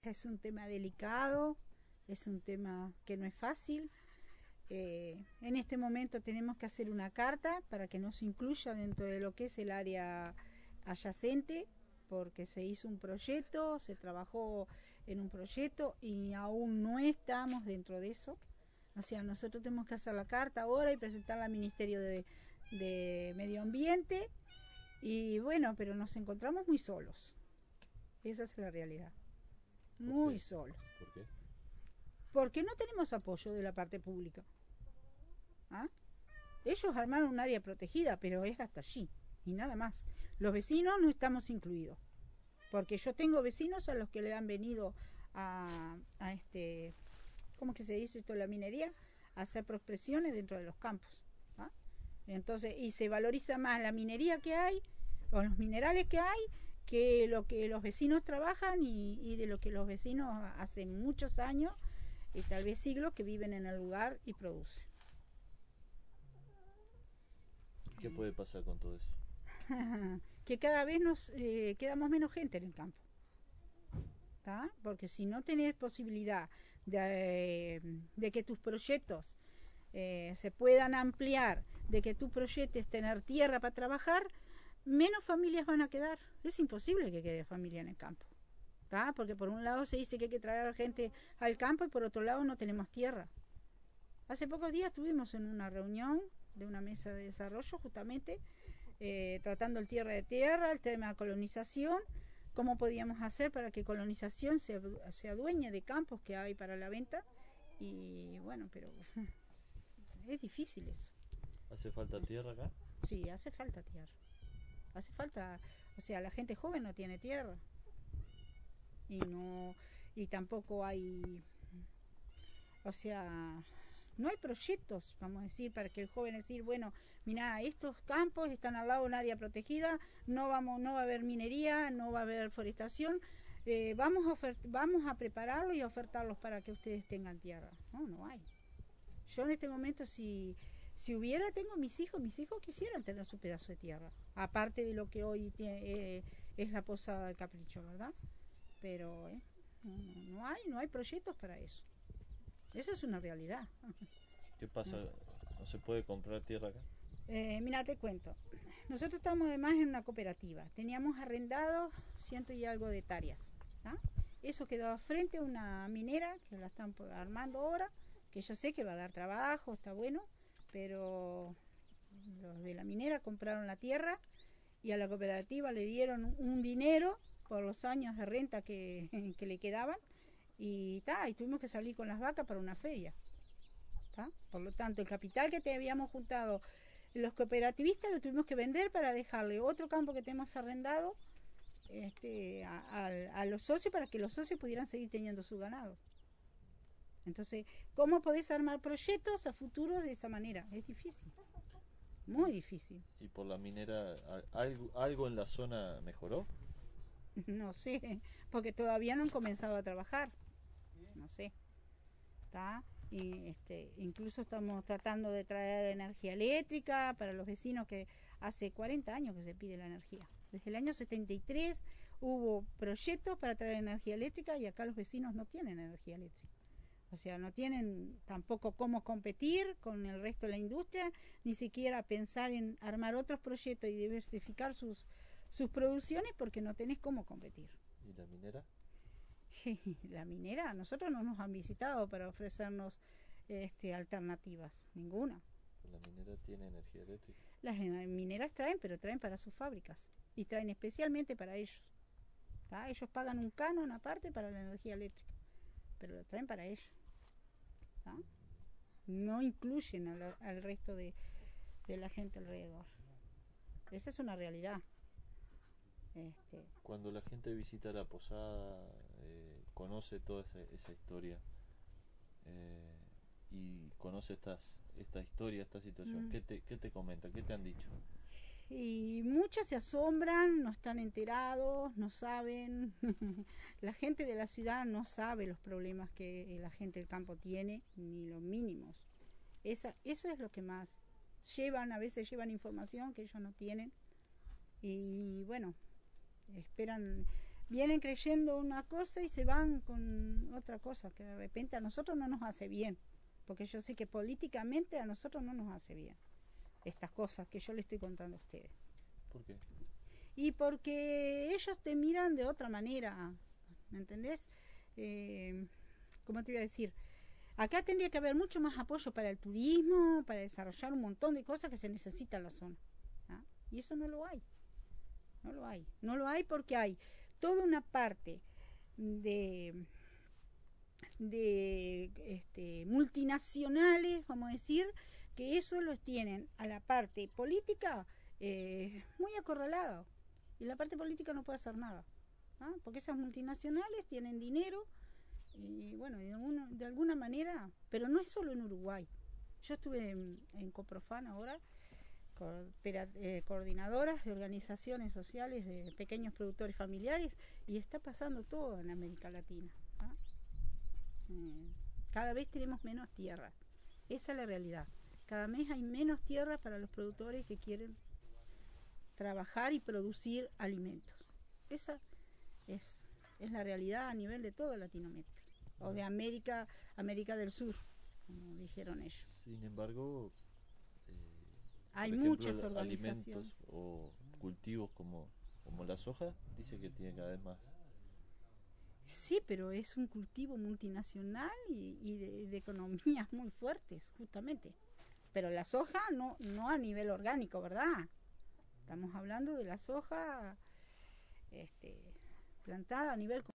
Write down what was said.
es un tema delicado, es un tema que no es fácil. En este momento tenemos que hacer una carta para que no se incluya dentro de lo que es el área adyacente, porque se hizo un proyecto, se trabajó en un proyecto y aún no estamos dentro de eso. O sea, nosotros tenemos que hacer la carta ahora y presentarla al Ministerio de Medio Ambiente. Y bueno, pero nos encontramos muy solos. Esa es la realidad. Muy solos. ¿Por qué? Porque no tenemos apoyo de la parte pública. ¿Ah? Ellos armaron un área protegida, pero es hasta allí y nada más. Los vecinos no estamos incluidos, porque yo tengo vecinos a los que le han venido a ¿cómo que se dice esto? La minería, a hacer prospecciones dentro de los campos. ¿Ah? Entonces, y se valoriza más la minería que hay, o los minerales que hay, que lo que los vecinos trabajan y de lo que los vecinos hace muchos años y tal vez siglos que viven en el lugar y producen. ¿Qué puede pasar con todo eso? Que cada vez nos quedamos menos gente en el campo. ¿Tá? Porque si no tenés posibilidad de que tus proyectos se puedan ampliar, de que tú proyectes tener tierra para trabajar, menos familias van a quedar. Es imposible que quede familia en el campo. ¿Tá? Porque por un lado se dice que hay que traer gente al campo y por otro lado no tenemos tierra. Hace pocos días estuvimos en una reunión de una mesa de desarrollo justamente tratando el tierra de tierra, el tema de colonización, cómo podíamos hacer para que colonización se adueñe de campos que hay para la venta. Y bueno, pero es difícil eso. ¿Hace falta tierra acá? Sí, hace falta tierra. Hace falta, o sea, la gente joven no tiene tierra. Y tampoco hay, o sea, no hay proyectos, vamos a decir, para que el joven decir, bueno, mira, estos campos están al lado de un área protegida, no va a haber minería, no va a haber forestación, vamos a prepararlos y a ofertarlos para que ustedes tengan tierra. No hay. Yo en este momento, si hubiera, tengo mis hijos quisieran tener su pedazo de tierra, aparte de lo que hoy es la Posada del Capricho, ¿verdad? Pero no hay proyectos para eso. Esa es una realidad. ¿Qué pasa? ¿No se puede comprar tierra acá? Mira, te cuento. Nosotros estamos además en una cooperativa. Teníamos arrendado 100 y algo de hectáreas. ¿Ah? Eso quedaba frente a una minera que la están armando ahora, que yo sé que va a dar trabajo, está bueno, pero los de la minera compraron la tierra y a la cooperativa le dieron un dinero por los años de renta que le quedaban. Y tuvimos que salir con las vacas para una feria. ¿Tá? Por lo tanto, el capital que te habíamos juntado los cooperativistas lo tuvimos que vender para dejarle otro campo que tenemos arrendado a los socios para que los socios pudieran seguir teniendo su ganado. Entonces, ¿cómo podés armar proyectos a futuro de esa manera? Es difícil, muy difícil. ¿Y por la minera algo en la zona mejoró? No sé, porque todavía no han comenzado a trabajar. No sé. ¿Tá? Y incluso estamos tratando de traer energía eléctrica para los vecinos, que hace 40 años que se pide la energía. Desde el año 73 hubo proyectos para traer energía eléctrica y acá los vecinos no tienen energía eléctrica. O sea, no tienen tampoco cómo competir con el resto de la industria, ni siquiera pensar en armar otros proyectos y diversificar sus producciones porque no tenés cómo competir. ¿Y la minera? La minera, nosotros no nos han visitado para ofrecernos alternativas, ninguna. ¿La minera tiene energía eléctrica? Las mineras traen, pero traen para sus fábricas y traen especialmente para ellos. ¿Tá? Ellos pagan un canon aparte para la energía eléctrica, pero lo traen para ellos. ¿Tá? No incluyen al resto de la gente alrededor. Esa es una realidad. Cuando la gente visita la posada, conoce toda esa historia y conoce esta historia, esta situación, ¿qué te comenta? ¿Qué te han dicho? Y muchos se asombran, no están enterados, no saben. La gente de la ciudad no sabe los problemas que la gente del campo tiene, ni los mínimos. Eso es lo que más llevan, a veces llevan información que ellos no tienen. Y bueno, esperan, vienen creyendo una cosa y se van con otra cosa, que de repente a nosotros no nos hace bien, porque yo sé que políticamente a nosotros no nos hace bien estas cosas que yo le estoy contando a ustedes. ¿Por qué? Y porque ellos te miran de otra manera, ¿me entendés? ¿Cómo te iba a decir? Acá tendría que haber mucho más apoyo para el turismo, para desarrollar un montón de cosas que se necesitan en la zona. ¿Ah? Y eso no lo hay. No lo hay. No lo hay porque hay toda una parte de multinacionales, vamos a decir, que eso los tienen a la parte política muy acorralado. Y la parte política no puede hacer nada. ¿Ah? Porque esas multinacionales tienen dinero y bueno, de alguna manera, pero no es solo en Uruguay. Yo estuve en Coprofan ahora, coordinadoras de organizaciones sociales de pequeños productores familiares, y está pasando todo en América Latina. ¿Ah? Cada vez tenemos menos tierra, esa es la realidad. Cada vez hay menos tierra para los productores que quieren trabajar y producir alimentos. Esa es la realidad a nivel de toda Latinoamérica, o de América del Sur, como dijeron ellos. Sin embargo, hay por ejemplo, muchas organizaciones. Alimentos o cultivos como la soja, dice que tiene cada vez más. Sí, pero es un cultivo multinacional y de economías muy fuertes, justamente. Pero la soja no a nivel orgánico, ¿verdad? Estamos hablando de la soja plantada a nivel